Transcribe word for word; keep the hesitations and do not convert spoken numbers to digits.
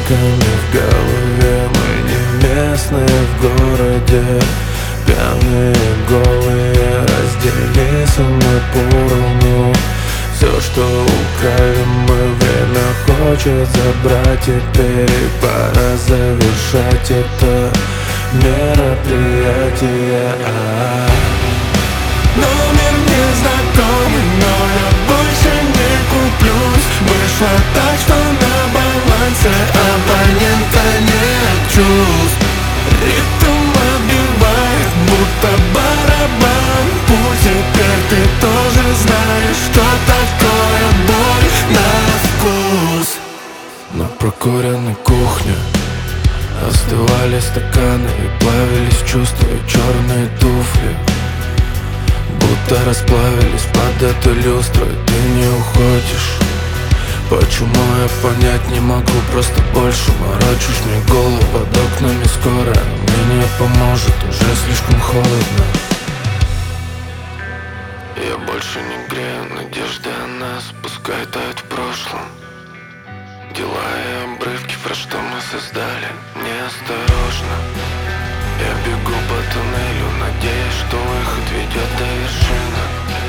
мыслишками в голове. Мы не местные в городе, пьяные, голые, разделись мы поровну. Все, что украли мы, время хочет забрать. Теперь пора завершать это мероприятие. Номер незнакомый, но я больше не куплюсь. Вышло так, что на балансе абонента нет чувств. Ритм отбивает, будто барабан. Пусть теперь ты тоже знаешь, что такое боль на вкус. На прокуренной кухне остывали стаканы и плавились чувства и черные туфли. Будто расплавились под эту люстру, и ты не уходишь. Почему я понять не могу, просто больше морочишь мне голову. Под окнами скорая мне не поможет, уже слишком холодно. Я больше не грею надежды о нас, пускай тает в прошлом. Дела и обрывки, про что мы создали, неосторожно. Я бегу по туннелю, надеясь, что выход ведет до вершины.